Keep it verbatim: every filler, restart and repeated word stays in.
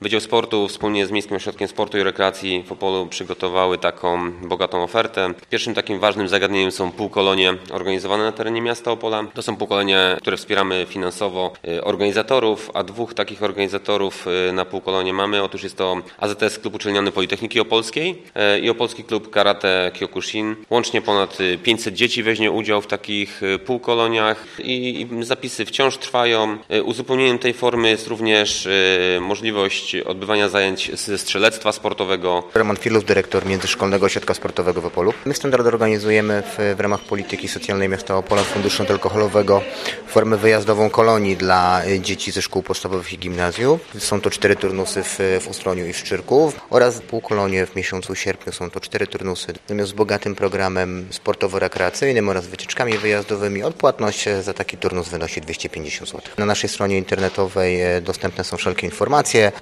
Wydział Sportu wspólnie z Miejskim Ośrodkiem Sportu i Rekreacji w Opolu przygotowały taką bogatą ofertę. Pierwszym takim ważnym zagadnieniem są półkolonie organizowane na terenie miasta Opola. To są półkolonie, które wspieramy finansowo organizatorów, a dwóch takich organizatorów na półkolonie mamy. Otóż jest to A Z S Klub Uczelniany Politechniki Opolskiej i Opolski Klub Karate Kyokushin. Łącznie ponad pięćset dzieci weźmie udział w takich półkoloniach i zapisy wciąż trwają. Uzupełnieniem tej formy jest również możliwość odbywania zajęć ze strzelectwa sportowego. Roman Filus, dyrektor Międzyszkolnego Ośrodka Sportowego w Opolu. My standardowo organizujemy w, w ramach polityki socjalnej miasta Opola Funduszu Antyalkoholowego formę wyjazdową kolonii dla dzieci ze szkół podstawowych i gimnazjów. Są to cztery turnusy w, w Ustroniu i w Szczyrku oraz półkolonie w miesiącu sierpniu. Są to cztery turnusy. Natomiast z bogatym programem sportowo-rekreacyjnym oraz wycieczkami wyjazdowymi odpłatność za taki turnus wynosi dwieście pięćdziesiąt złotych. Na naszej stronie internetowej dostępne są wszelkie informacje.